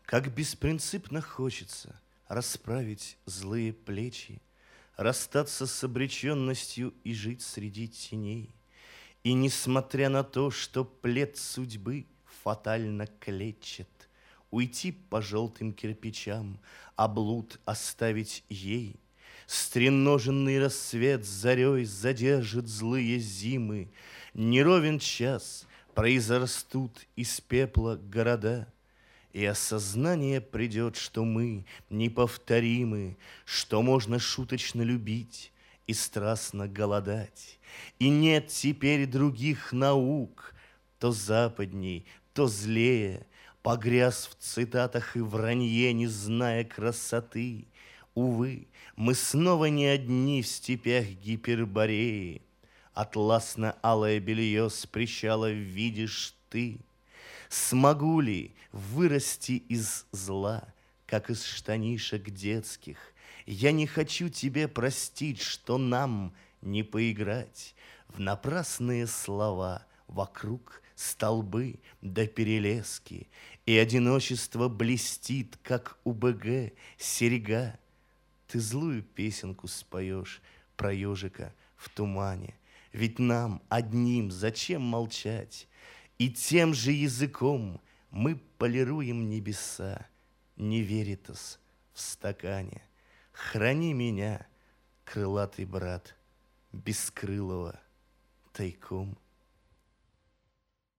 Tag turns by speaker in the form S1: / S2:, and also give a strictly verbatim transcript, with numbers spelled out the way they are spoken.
S1: Как беспринципно хочется расправить злые плечи, расстаться с обреченностью и жить среди теней. И несмотря на то, что плед судьбы фатально клетчет, уйти по желтым кирпичам, а блуд оставить ей. Стреноженный рассвет зарей задержит злые зимы, неровен час, произрастут из пепла города. И осознание придет, что мы неповторимы, что можно шуточно любить и страстно голодать. И нет теперь других наук, то западней, то злее, погряз в цитатах и вранье, не зная красоты. Увы, мы снова не одни в степях Гипербореи. Атласно-алое белье с причала видишь ты. Смогу ли вырасти из зла, как из штанишек детских? Я не хочу тебе простить, что нам не поиграть в напрасные слова. Вокруг столбы да перелески, и одиночество блестит, как у БГ серьга. Ты злую песенку споешь про ежика в тумане, ведь нам одним зачем молчать? И тем же языком мы полируем небеса, не веритас в стакане. Храни меня, крылатый брат, бескрылого тайком.